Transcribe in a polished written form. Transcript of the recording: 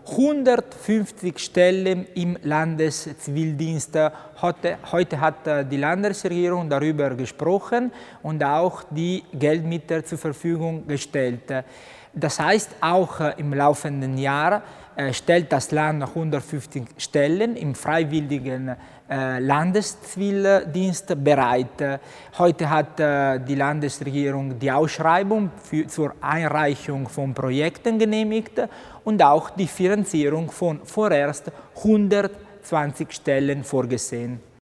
150 Stellen im Landeszivildienst. Heute hat die Landesregierung darüber gesprochen und auch die Geldmittel zur Verfügung gestellt. Das heißt, auch im laufenden Jahr stellt das Land 150 Stellen im freiwilligen Landeszivildienst bereit. Heute hat die Landesregierung die Ausschreibung zur Einreichung von Projekten genehmigt und auch die Finanzierung von vorerst 120 Stellen vorgesehen.